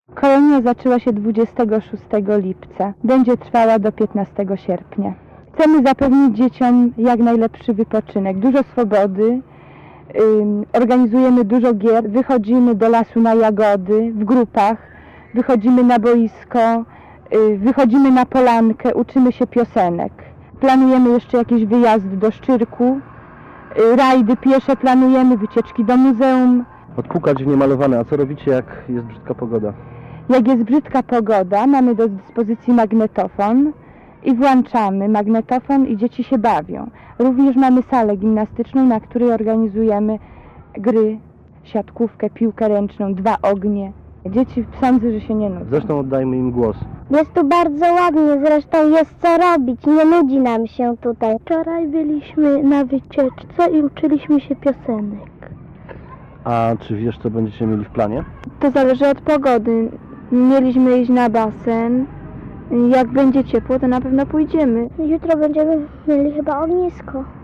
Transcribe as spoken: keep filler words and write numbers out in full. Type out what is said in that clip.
Kolonia zaczęła się dwudziestego szóstego lipca. Będzie trwała do piętnastego sierpnia. Chcemy zapewnić dzieciom jak najlepszy wypoczynek, dużo swobody. Organizujemy dużo gier, wychodzimy do lasu na jagody w grupach, wychodzimy na boisko, wychodzimy na polankę, uczymy się piosenek. Planujemy jeszcze jakiś wyjazd do Szczyrku, rajdy piesze planujemy, wycieczki do muzeum. Odpukać w niemalowane, a co robicie, jak jest brzydka pogoda? Jak jest brzydka pogoda, mamy do dyspozycji magnetofon i włączamy magnetofon i dzieci się bawią. Również mamy salę gimnastyczną, na której organizujemy gry, siatkówkę, piłkę ręczną, dwa ognie. Dzieci sądzę, że się nie nudzą. Zresztą oddajmy im głos. Jest tu bardzo ładnie, zresztą jest co robić, nie nudzi nam się tutaj. Wczoraj byliśmy na wycieczce i uczyliśmy się piosenek. A czy wiesz, co będziecie mieli w planie? To zależy od pogody. Mieliśmy iść na basen. Jak będzie ciepło, to na pewno pójdziemy. Jutro będziemy mieli chyba ognisko.